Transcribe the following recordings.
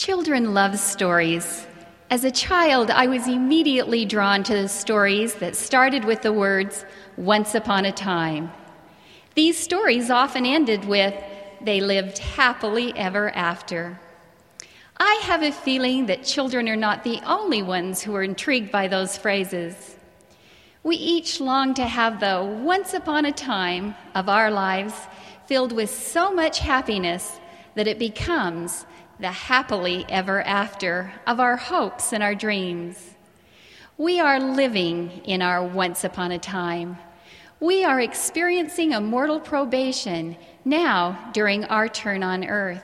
Children love stories. As a child, I was immediately drawn to the stories that started with the words, "Once upon a time." These stories often ended with, "They lived happily ever after." I have a feeling that children are not the only ones who are intrigued by those phrases. We each long to have the once upon a time of our lives filled with so much happiness that it becomes the happily ever after of our hopes and our dreams. We are living in our once upon a time. We are experiencing a mortal probation now during our turn on earth.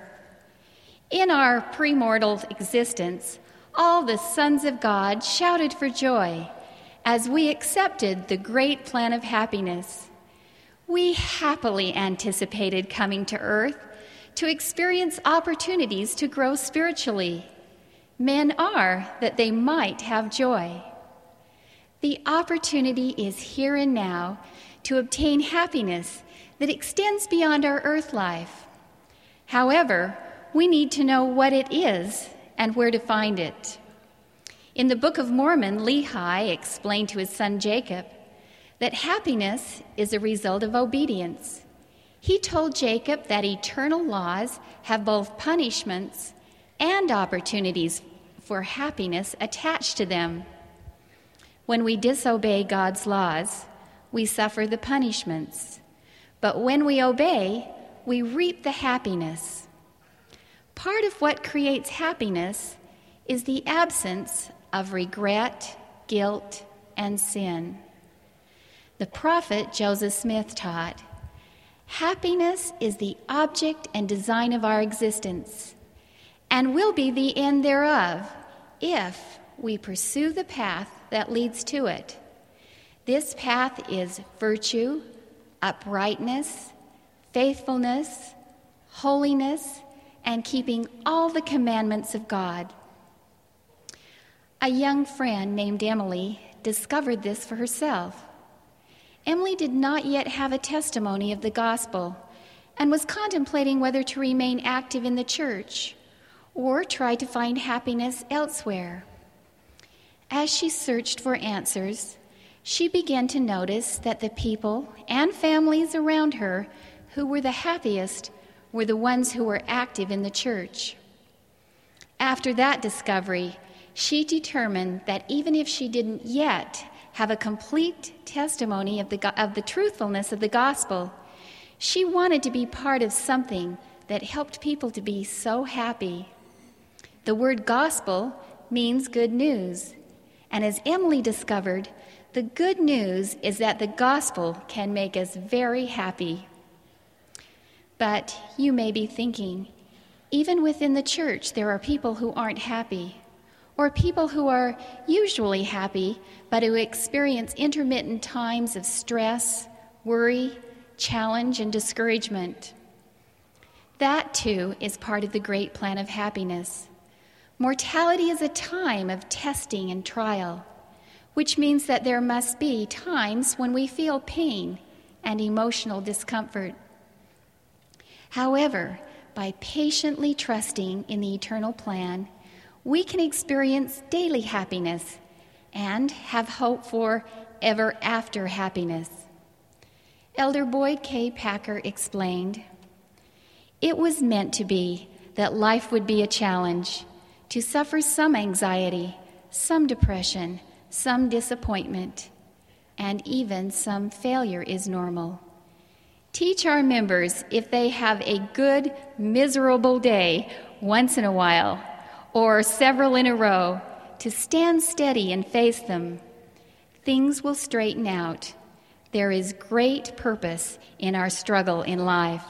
In our premortal existence, all the sons of God shouted for joy as we accepted the great plan of happiness. We happily anticipated coming to earth to experience opportunities to grow spiritually. Men are that they might have joy. The opportunity is here and now to obtain happiness that extends beyond our earth life. However, we need to know what it is and where to find it. In the Book of Mormon, Lehi explained to his son Jacob that happiness is a result of obedience. He told Jacob that eternal laws have both punishments and opportunities for happiness attached to them. When we disobey God's laws, we suffer the punishments. But when we obey, we reap the happiness. Part of what creates happiness is the absence of regret, guilt, and sin. The prophet Joseph Smith taught, "Happiness is the object and design of our existence, and will be the end thereof if we pursue the path that leads to it. This path is virtue, uprightness, faithfulness, holiness, and keeping all the commandments of God." A young friend named Emily discovered this for herself. Emily did not yet have a testimony of the gospel and was contemplating whether to remain active in the church or try to find happiness elsewhere. As she searched for answers, she began to notice that the people and families around her who were the happiest were the ones who were active in the church. After that discovery, she determined that even if she didn't yet have a complete testimony of the truthfulness of the gospel, she wanted to be part of something that helped people to be so happy. The word gospel means good news, and as Emily discovered, the good news is that the gospel can make us very happy. But you may be thinking, even within the church, there are people who aren't happy, or people who are usually happy, but who experience intermittent times of stress, worry, challenge, and discouragement. That, too, is part of the great plan of happiness. Mortality is a time of testing and trial, which means that there must be times when we feel pain and emotional discomfort. However, by patiently trusting in the eternal plan, we can experience daily happiness and have hope for ever after happiness. Elder Boyd K. Packer explained, "It was meant to be that life would be a challenge, to suffer some anxiety, some depression, some disappointment, and even some failure is normal. Teach our members if they have a good, miserable day once in a while, or several in a row, to stand steady and face them. Things will straighten out. There is great purpose in our struggle in life."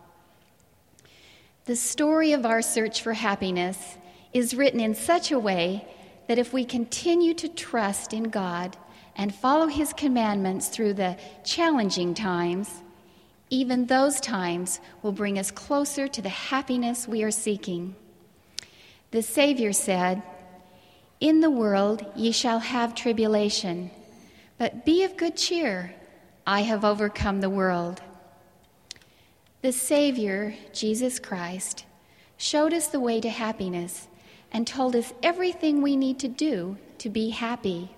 The story of our search for happiness is written in such a way that if we continue to trust in God and follow His commandments through the challenging times, even those times will bring us closer to the happiness we are seeking. The Savior said, "In the world ye shall have tribulation, but be of good cheer, I have overcome the world." The Savior, Jesus Christ, showed us the way to happiness and told us everything we need to do to be happy.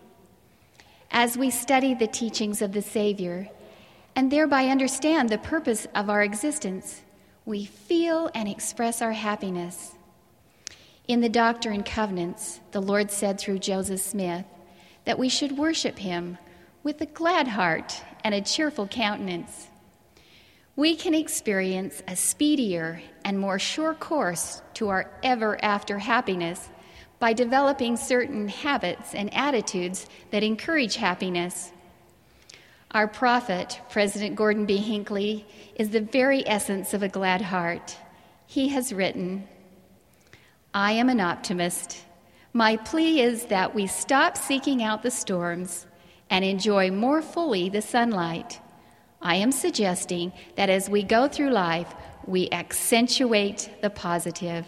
As we study the teachings of the Savior and thereby understand the purpose of our existence, we feel and express our happiness. In the Doctrine and Covenants, the Lord said through Joseph Smith that we should worship him with a glad heart and a cheerful countenance. We can experience a speedier and more sure course to our ever-after happiness by developing certain habits and attitudes that encourage happiness. Our prophet, President Gordon B. Hinckley, is the very essence of a glad heart. He has written, "I am an optimist. My plea is that we stop seeking out the storms and enjoy more fully the sunlight. I am suggesting that as we go through life, we accentuate the positive."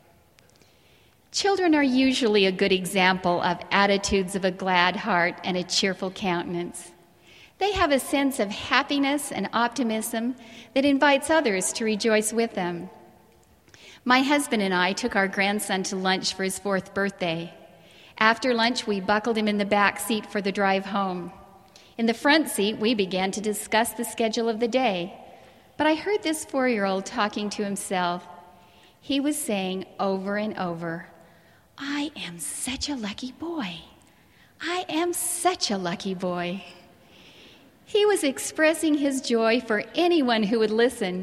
Children are usually a good example of attitudes of a glad heart and a cheerful countenance. They have a sense of happiness and optimism that invites others to rejoice with them. My husband and I took our grandson to lunch for his 4th birthday. After lunch, we buckled him in the back seat for the drive home. In the front seat, we began to discuss the schedule of the day. But I heard this 4-year-old talking to himself. He was saying over and over, "I am such a lucky boy. I am such a lucky boy." He was expressing his joy for anyone who would listen.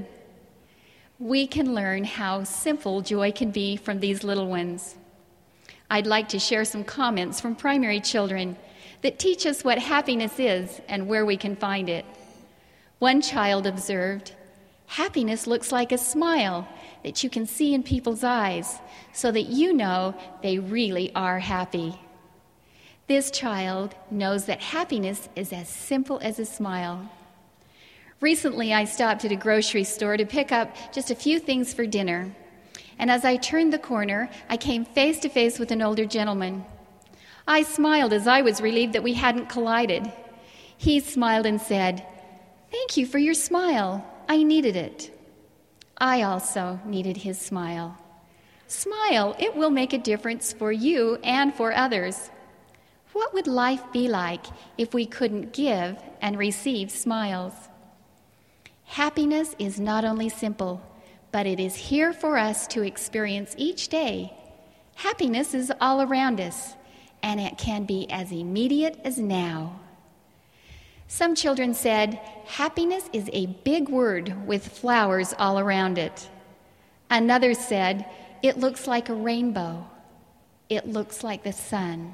We can learn how simple joy can be from these little ones. I'd like to share some comments from primary children that teach us what happiness is and where we can find it. One child observed, "Happiness looks like a smile that you can see in people's eyes so that you know they really are happy." This child knows that happiness is as simple as a smile. Recently, I stopped at a grocery store to pick up just a few things for dinner. And as I turned the corner, I came face to face with an older gentleman. I smiled as I was relieved that we hadn't collided. He smiled and said, "Thank you for your smile. I needed it." I also needed his smile. Smile, it will make a difference for you and for others. What would life be like if we couldn't give and receive smiles? Happiness is not only simple, but it is here for us to experience each day. Happiness is all around us, and it can be as immediate as now. Some children said, "Happiness is a big word with flowers all around it." Another said, "It looks like a rainbow. It looks like the sun."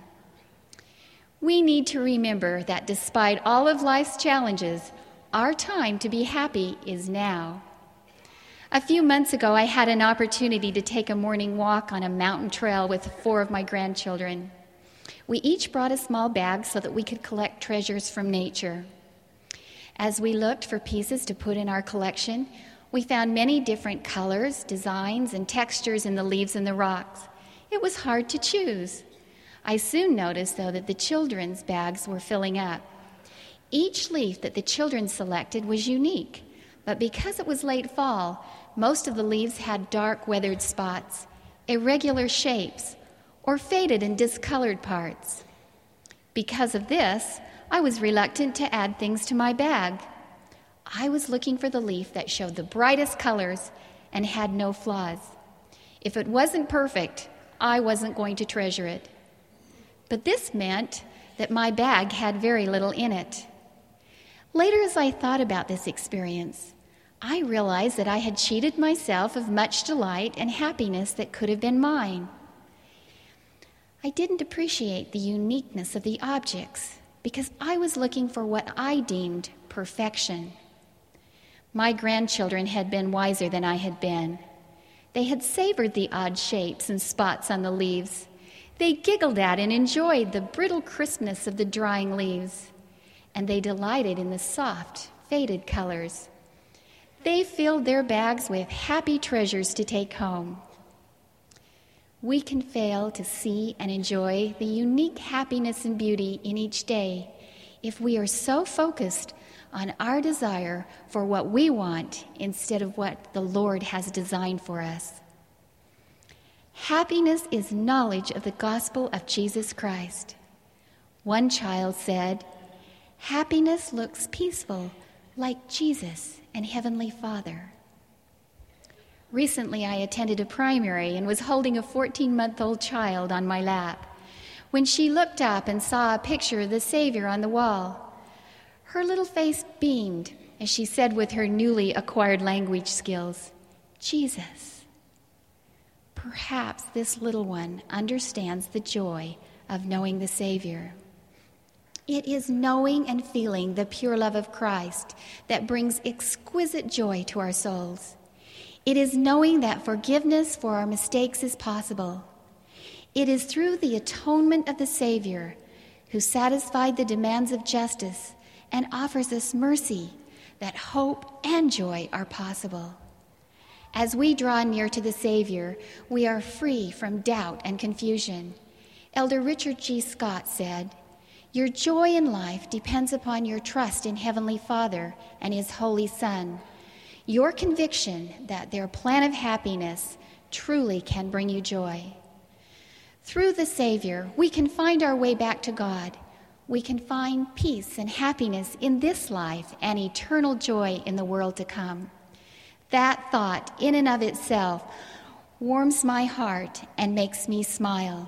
We need to remember that despite all of life's challenges, our time to be happy is now. A few months ago, I had an opportunity to take a morning walk on a mountain trail with 4 of my grandchildren. We each brought a small bag so that we could collect treasures from nature. As we looked for pieces to put in our collection, we found many different colors, designs, and textures in the leaves and the rocks. It was hard to choose. I soon noticed, though, that the children's bags were filling up. Each leaf that the children selected was unique, but because it was late fall, most of the leaves had dark, weathered spots, irregular shapes, or faded and discolored parts. Because of this, I was reluctant to add things to my bag. I was looking for the leaf that showed the brightest colors and had no flaws. If it wasn't perfect, I wasn't going to treasure it. But this meant that my bag had very little in it. Later, as I thought about this experience, I realized that I had cheated myself of much delight and happiness that could have been mine. I didn't appreciate the uniqueness of the objects because I was looking for what I deemed perfection. My grandchildren had been wiser than I had been. They had savored the odd shapes and spots on the leaves. They giggled at and enjoyed the brittle crispness of the drying leaves, and they delighted in the soft, faded colors. They filled their bags with happy treasures to take home. We can fail to see and enjoy the unique happiness and beauty in each day if we are so focused on our desire for what we want instead of what the Lord has designed for us. Happiness is knowledge of the gospel of Jesus Christ. One child said, "Happiness looks peaceful, like Jesus and Heavenly Father." Recently, I attended a primary and was holding a 14-month-old child on my lap when she looked up and saw a picture of the Savior on the wall. Her little face beamed as she said with her newly acquired language skills, "Jesus." Perhaps this little one understands the joy of knowing the Savior. It is knowing and feeling the pure love of Christ that brings exquisite joy to our souls. It is knowing that forgiveness for our mistakes is possible. It is through the atonement of the Savior, who satisfied the demands of justice and offers us mercy, that hope and joy are possible. As we draw near to the Savior, we are free from doubt and confusion. Elder Richard G. Scott said, "Your joy in life depends upon your trust in Heavenly Father and His Holy Son. Your conviction that their plan of happiness truly can bring you joy." Through the Savior, we can find our way back to God. We can find peace and happiness in this life and eternal joy in the world to come. That thought, in and of itself, warms my heart and makes me smile.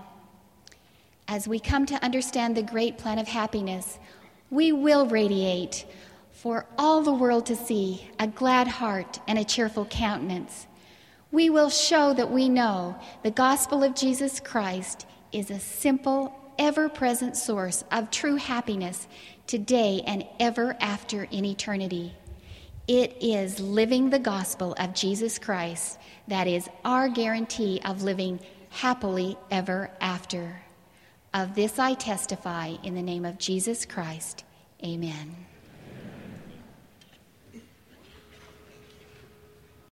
As we come to understand the great plan of happiness, we will radiate for all the world to see a glad heart and a cheerful countenance. We will show that we know the gospel of Jesus Christ is a simple, ever-present source of true happiness today and ever after in eternity. It is living the gospel of Jesus Christ that is our guarantee of living happily ever after. Of this I testify in the name of Jesus Christ. Amen.